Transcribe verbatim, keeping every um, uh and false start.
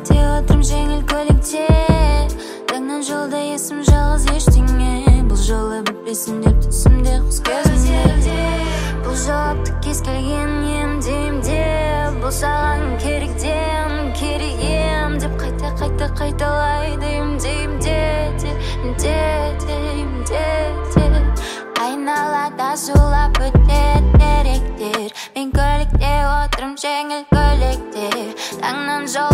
көлікте отырым жеңіл көлікте таңнан жолда есім жалғыз ештеңе бұл жолы бітпесін деп түсімде құс көзімде бұл жауапты кез келген емде емде бұл саған керек дем керек ем деп қайта қайта қайталайды емде емде емде емде айналада зулап өтеді теректер мен көлікте отырым жеңіл көлікте таңнан жол